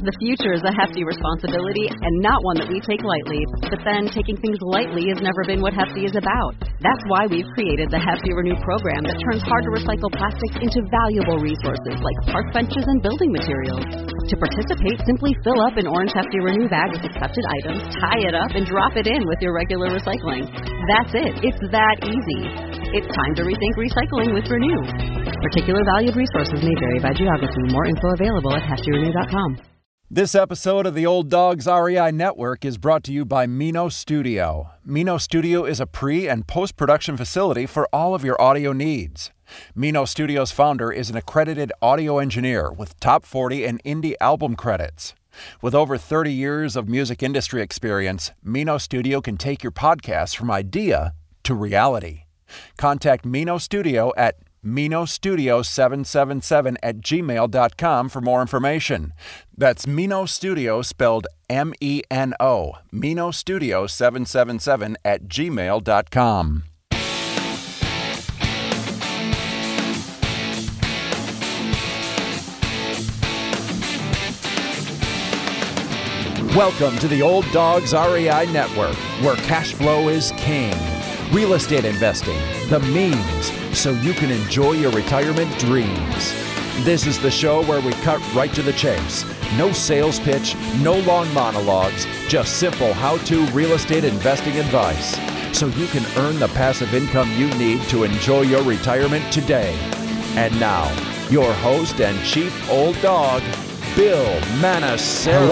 The future is a hefty responsibility and not one that we take lightly. But then, taking things lightly has never been what Hefty is about. That's why we've created the Hefty Renew program that turns hard-to-recycle plastics into valuable resources like park benches and building materials. To participate, simply fill up an orange Hefty Renew bag with accepted items, tie it up, and drop it in with your regular recycling. That's it. It's that easy. It's time to rethink recycling with Renew. Particular valued resources may vary by geography. More info available at heftyrenew.com. This episode of the Old Dogs REI Network is brought to you by Mino Studio. Mino Studio is a pre- and post-production facility for all of your audio needs. Mino Studio's founder is an accredited audio engineer with top 40 and indie album credits. With over 30 years of music industry experience, Mino Studio can take your podcast from idea to reality. Contact Mino Studio at minostudio777@gmail.com for more information. That's Mino Studio spelled M-E-N-O, minostudio777@gmail.com. Welcome to the Old Dogs REI Network, where cash flow is king. Real estate investing, the means, so you can enjoy your retirement dreams. This is the show where we cut right to the chase. No sales pitch, no long monologues, just simple how-to real estate investing advice, so you can earn the passive income you need to enjoy your retirement today. And now, your host and chief old dog, Bill Manassero.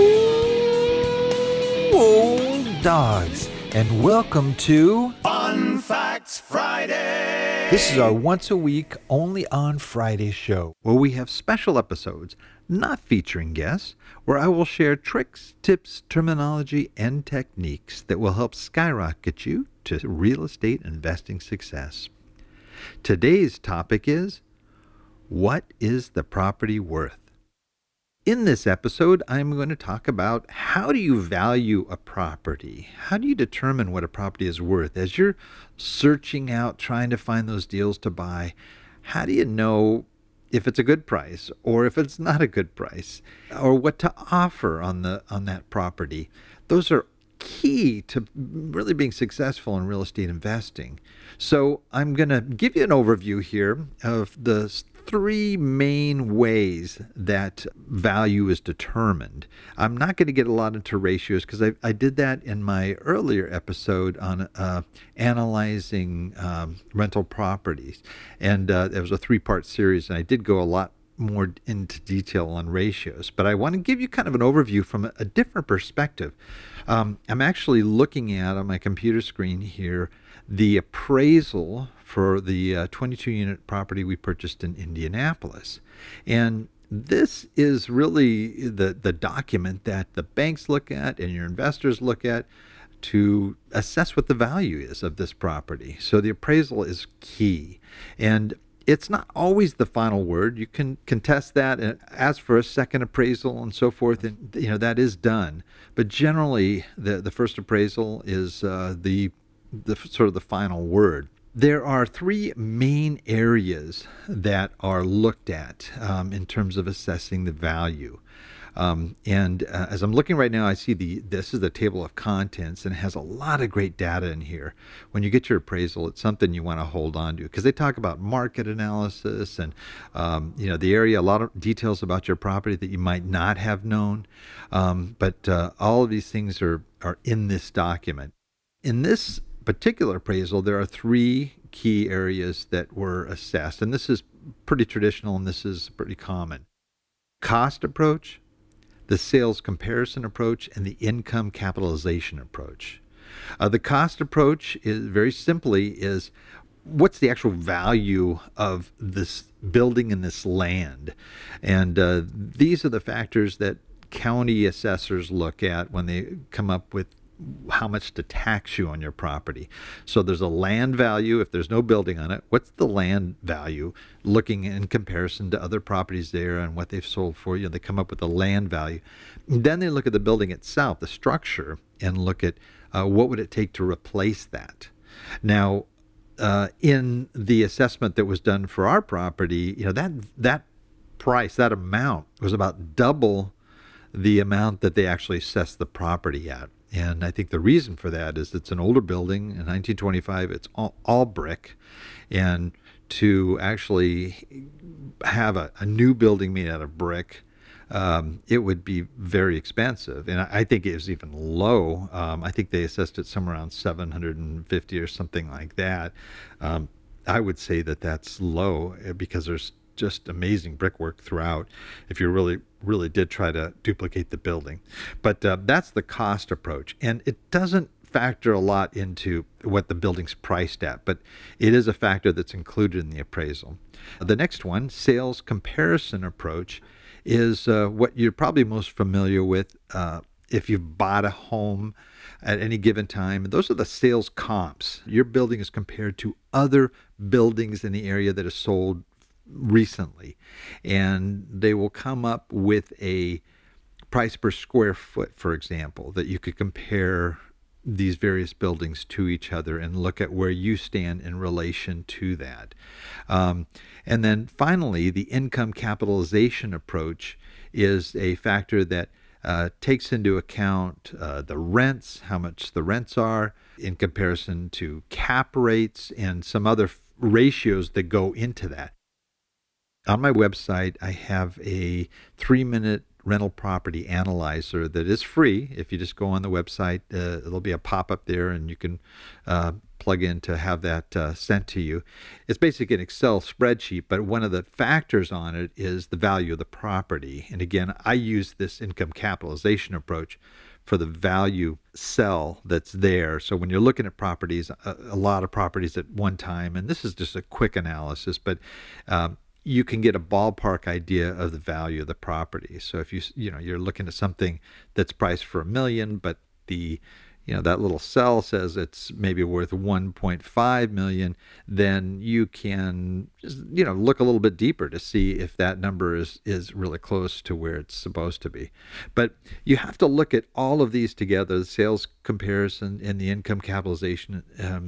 Hello, old dogs, and welcome to Fun Facts Friday. This is our once a week, only on Friday show, where we have special episodes, not featuring guests, where I will share tricks, tips, terminology, and techniques that will help skyrocket you to real estate investing success. Today's topic is, what is the property worth? In this episode, I'm going to talk about how do you value a property? How do you determine what a property is worth? As you're searching out, trying to find those deals to buy, how do you know if it's a good price or if it's not a good price, or what to offer on that property? Those are key to really being successful in real estate investing. So I'm going to give you an overview here of the three main ways that value is determined. I'm not going to get a lot into ratios because I did that in my earlier episode on analyzing rental properties. And it was a 3-part series, and I did go a lot more into detail on ratios. But I want to give you kind of an overview from a different perspective. I'm actually looking at, on my computer screen here, the appraisal for the 22-unit property we purchased in Indianapolis. And this is really the document that the banks look at and your investors look at to assess what the value is of this property. So the appraisal is key. And it's not always the final word. You can contest that and ask for a second appraisal and so forth, and that is done. But generally, the first appraisal is the sort of the final word. There are three main areas that are looked at in terms of assessing the value. As I'm looking right now, I see this is the table of contents, and it has a lot of great data in here. When you get your appraisal, it's something you want to hold on to because they talk about market analysis and the area, a lot of details about your property that you might not have known. But all of these things are in this document. In this particular appraisal, there are three key areas that were assessed, and this is pretty traditional and this is pretty common. Cost approach, the sales comparison approach, and the income capitalization approach. The cost approach is very simply what's the actual value of this building and this land? And these are the factors that county assessors look at when they come up with how much to tax you on your property. So there's a land value. If there's no building on it, what's the land value looking in comparison to other properties there and what they've sold for you? They come up with a land value. Then they look at the building itself, the structure, and look at what would it take to replace that. Now, in the assessment that was done for our property, that price, that amount was about double the amount that they actually assess the property at. And I think the reason for that is it's an older building. In 1925, it's all brick. And to actually have a new building made out of brick, it would be very expensive. And I think it was even low. I think they assessed it somewhere around $750 or something like that. I would say that that's low because there's just amazing brickwork throughout if you really did try to duplicate the building. But that's the cost approach. And it doesn't factor a lot into what the building's priced at, but it is a factor that's included in the appraisal. The next one, sales comparison approach, is what you're probably most familiar with if you've bought a home at any given time. Those are the sales comps. Your building is compared to other buildings in the area that is sold recently, and they will come up with a price per square foot, for example, that you could compare these various buildings to each other and look at where you stand in relation to that. And then finally, the income capitalization approach is a factor that takes into account the rents, how much the rents are in comparison to cap rates and some other ratios that go into that. On my website, I have a 3-minute rental property analyzer that is free. If you just go on the website, there'll be a pop-up there and you can plug in to have that sent to you. It's basically an Excel spreadsheet, but one of the factors on it is the value of the property. And again, I use this income capitalization approach for the value cell that's there. So when you're looking at properties, a lot of properties at one time, and this is just a quick analysis, but you can get a ballpark idea of the value of the property. So if you're looking at something that's priced for $1 million, but that little cell says it's maybe worth $1.5 million, then you can just, look a little bit deeper to see if that number is really close to where it's supposed to be. But you have to look at all of these together, the sales comparison and the income capitalization,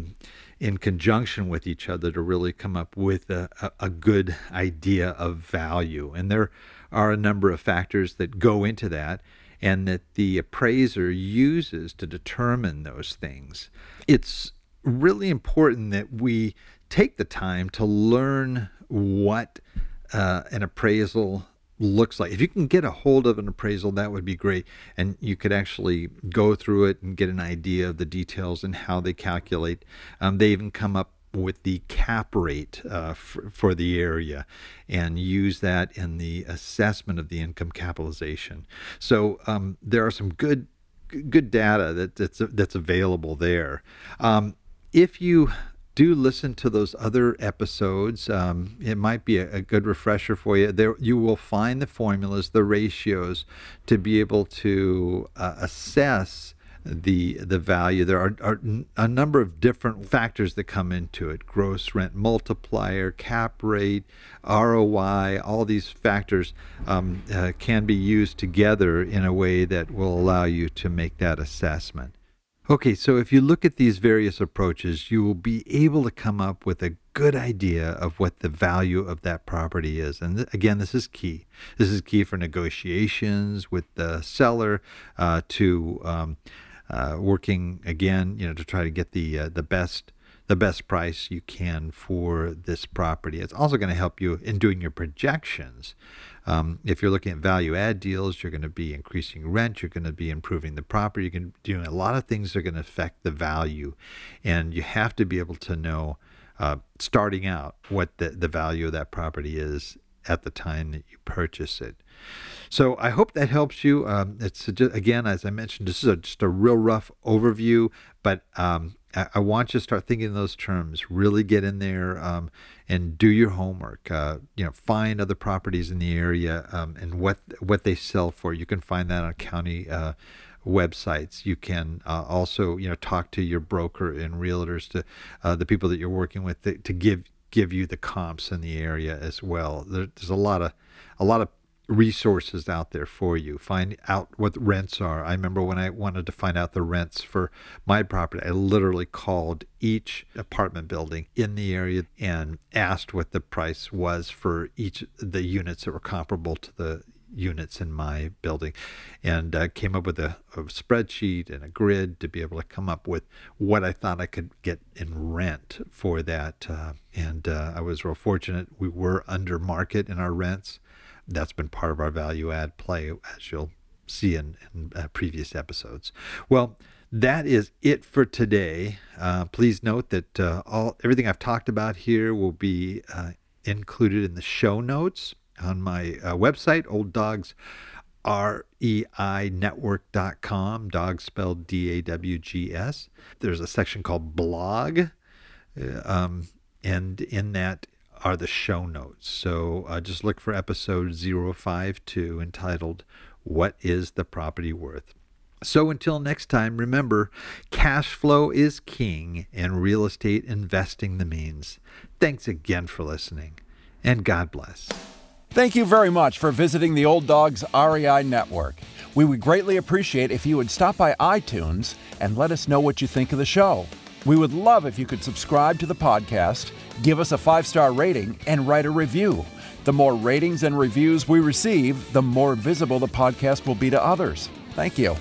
in conjunction with each other to really come up with a good idea of value. And there are a number of factors that go into that and that the appraiser uses to determine those things. It's really important that we take the time to learn what an appraisal looks like. If you can get a hold of an appraisal, that would be great. And you could actually go through it and get an idea of the details and how they calculate. They even come up with the cap rate for the area and use that in the assessment of the income capitalization. So there are some good data that's available there. If you do listen to those other episodes, it might be a good refresher for you. There you will find the formulas, the ratios to be able to assess the value. There are a number of different factors that come into it: gross rent multiplier, cap rate, ROI. All these factors can be used together in a way that will allow you to make that assessment. Okay, so if you look at these various approaches, you will be able to come up with a good idea of what the value of that property is. And again, this is key. This is key for negotiations with the seller, to working again, to try to get the best price you can for this property. It's also going to help you in doing your projections. If you're looking at value add deals, you're going to be increasing rent, you're going to be improving the property, you're going to be doing a lot of things that are going to affect the value. And you have to be able to know, starting out, what the value of that property is at the time that you purchase it. So I hope that helps you. It's just, again, as I mentioned, this is just a real rough overview, but I want you to start thinking in those terms. Really get in there and do your homework. Find other properties in the area and what they sell for. You can find that on county websites. You can also talk to your broker and realtors, to the people that you're working with, to give you the comps in the area as well. There's a lot of resources out there for you. Find out what the rents are. I remember when I wanted to find out the rents for my property, I literally called each apartment building in the area and asked what the price was for each of the units that were comparable to the units in my building, and came up with a spreadsheet and a grid to be able to come up with what I thought I could get in rent for that. And I was real fortunate. We were under market in our rents. That's been part of our value add play, as you'll see in previous episodes. Well, that is it for today. Please note that everything I've talked about here will be included in the show notes on my website, olddawgsreinetwork.com, dogs spelled DAWGS. There's a section called blog, and in that are the show notes. So just look for episode 052 entitled, What is the Property Worth? So until next time, remember, cash flow is king and real estate investing the means. Thanks again for listening, and God bless. Thank you very much for visiting the Old Dogs REI Network. We would greatly appreciate if you would stop by iTunes and let us know what you think of the show. We would love if you could subscribe to the podcast, give us a 5-star rating, and write a review. The more ratings and reviews we receive, the more visible the podcast will be to others. Thank you.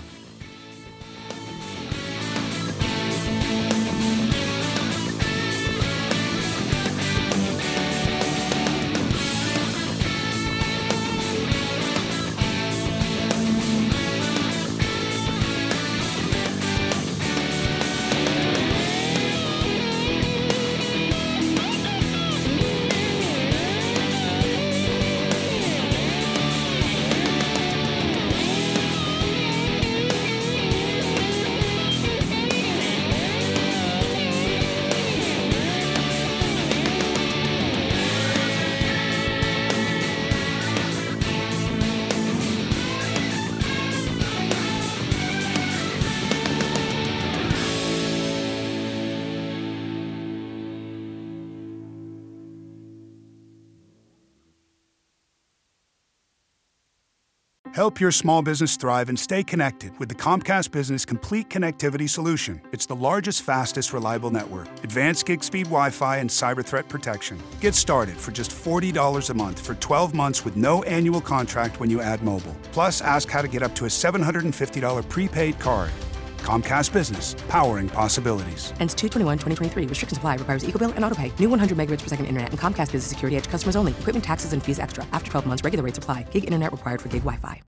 Help your small business thrive and stay connected with the Comcast Business Complete Connectivity Solution. It's the largest, fastest, reliable network, advanced gig speed Wi-Fi, and cyber threat protection. Get started for just $40 a month for 12 months with no annual contract when you add mobile. Plus, ask how to get up to a $750 prepaid card. Comcast Business, powering possibilities. Ends 2/21/2023. Restrictions apply. Requires EcoBill and AutoPay. New 100 megabits per second internet and Comcast Business Security Edge customers only. Equipment, taxes, and fees extra. After 12 months, regular rates apply. Gig internet required for gig Wi-Fi.